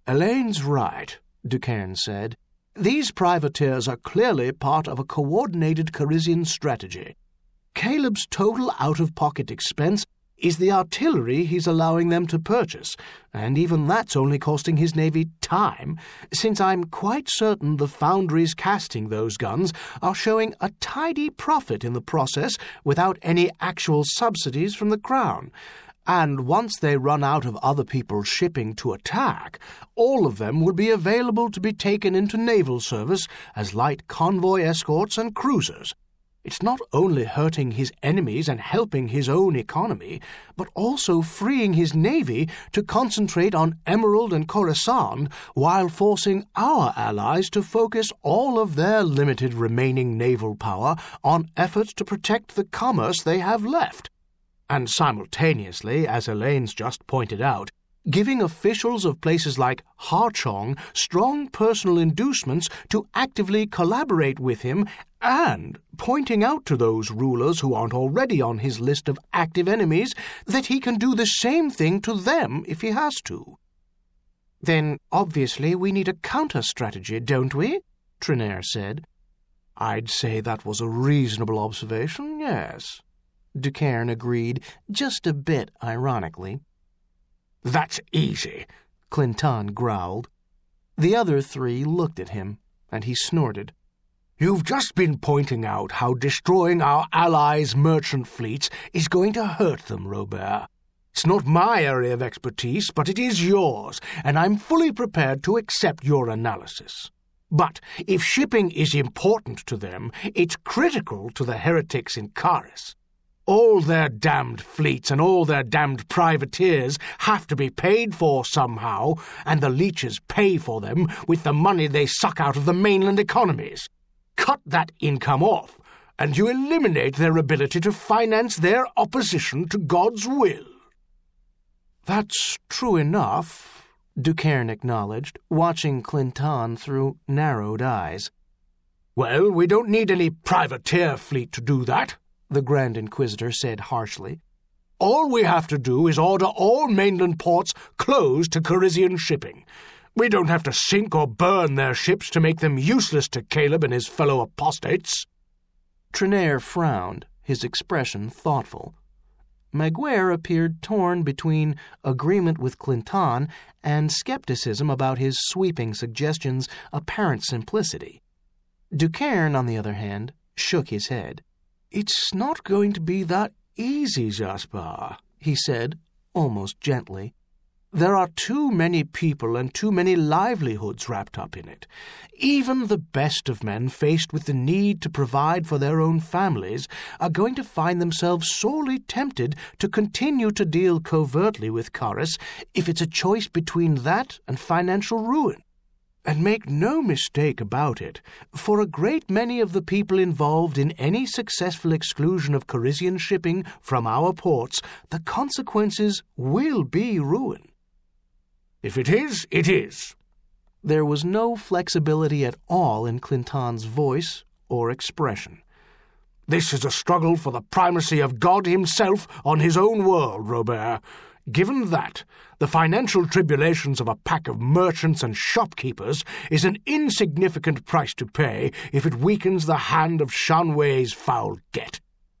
"Elaine's right," Ducairn said. "These privateers are clearly part of a coordinated Carizian strategy. Caleb's total out-of-pocket expense is the artillery he's allowing them to purchase, and even that's only costing his navy time, since I'm quite certain the foundries casting those guns are showing a tidy profit in the process without any actual subsidies from the Crown. And once they run out of other people's shipping to attack, all of them will be available to be taken into naval service as light convoy escorts and cruisers. It's not only hurting his enemies and helping his own economy, but also freeing his navy to concentrate on Emerald and Coruscant while forcing our allies to focus all of their limited remaining naval power on efforts to protect the commerce they have left. And simultaneously, as Elaine's just pointed out, giving officials of places like Harchong strong personal inducements to actively collaborate with him and pointing out to those rulers who aren't already on his list of active enemies that he can do the same thing to them if he has to. "Then, obviously, we need a counter-strategy, don't we?" Trenair said. "I'd say that was a reasonable observation, yes," Ducairn agreed, just a bit ironically. "That's easy," Clinton growled. The other three looked at him, and he snorted. "You've just been pointing out how destroying our allies' merchant fleets is going to hurt them, Robert. It's not my area of expertise, but it is yours, and I'm fully prepared to accept your analysis. But if shipping is important to them, it's critical to the heretics in Caris. All their damned fleets and all their damned privateers have to be paid for somehow, and the leeches pay for them with the money they suck out of the mainland economies. Cut that income off, and you eliminate their ability to finance their opposition to God's will." "That's true enough," Ducairn acknowledged, watching Clinton through narrowed eyes. "Well, we don't need any privateer fleet to do that," the Grand Inquisitor said harshly. "All we have to do is order all mainland ports closed to Carizian shipping. We don't have to sink or burn their ships to make them useless to Caleb and his fellow apostates." Trenair frowned, his expression thoughtful. Maguire appeared torn between agreement with Clinton and skepticism about his sweeping suggestions' apparent simplicity. Ducairn, on the other hand, shook his head. "It's not going to be that easy, Jasper," he said, almost gently. "There are too many people and too many livelihoods wrapped up in it. Even the best of men faced with the need to provide for their own families are going to find themselves sorely tempted to continue to deal covertly with Caris if it's a choice between that and financial ruin. And make no mistake about it, for a great many of the people involved in any successful exclusion of Carizian shipping from our ports, the consequences will be ruin." "If it is, it is." There was no flexibility at all in Clinton's voice or expression. "This is a struggle for the primacy of God himself on his own world, Robert. Given that, the financial tribulations of a pack of merchants and shopkeepers is an insignificant price to pay if it weakens the hand of Shanwei's foul get."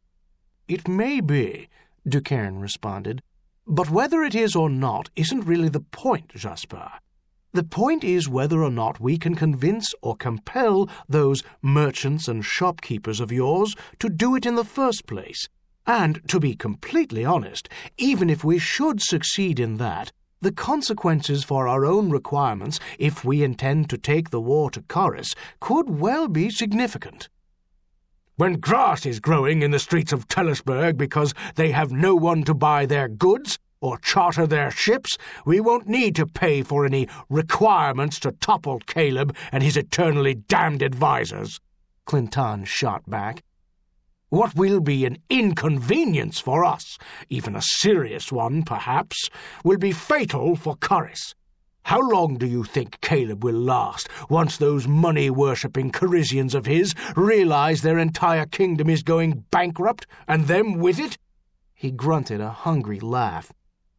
"It may be," Ducairn responded, "but whether it is or not isn't really the point, Jasper. The point is whether or not we can convince or compel those merchants and shopkeepers of yours to do it in the first place. And, to be completely honest, even if we should succeed in that, the consequences for our own requirements, if we intend to take the war to Caris, could well be significant." "When grass is growing in the streets of Telesburg because they have no one to buy their goods or charter their ships, we won't need to pay for any requirements to topple Caleb and his eternally damned advisers," Clinton shot back. "What will be an inconvenience for us, even a serious one perhaps, will be fatal for Caris. How long do you think Caleb will last once those money-worshipping Carizians of his realize their entire kingdom is going bankrupt, and them with it?" He grunted a hungry laugh.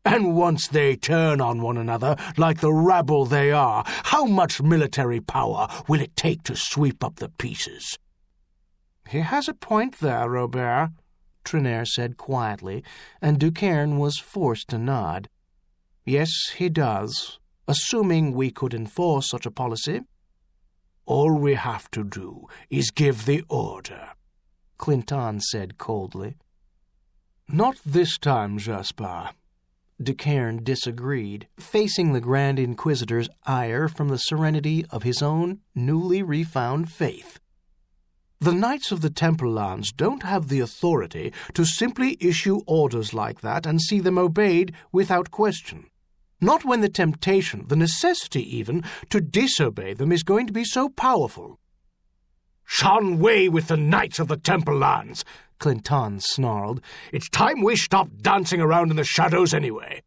And once they turn on one another like the rabble they are, how much military power will it take to sweep up the pieces?" "He has a point there, Robert," Trenair said quietly, and Ducairn was forced to nod. "Yes, he does, assuming we could enforce such a policy." "All we have to do is give the order," Clinton said coldly. "Not this time, Jasper." Ducairn disagreed, facing the Grand Inquisitor's ire from the serenity of his own newly refound faith. "The Knights of the Temple Lands don't have the authority to simply issue orders like that and see them obeyed without question. Not when the temptation, the necessity even, to disobey them is going to be so powerful." "Shan Wei with the Knights of the Temple Lands," Clinton snarled. "It's time we stopped dancing around in the shadows anyway."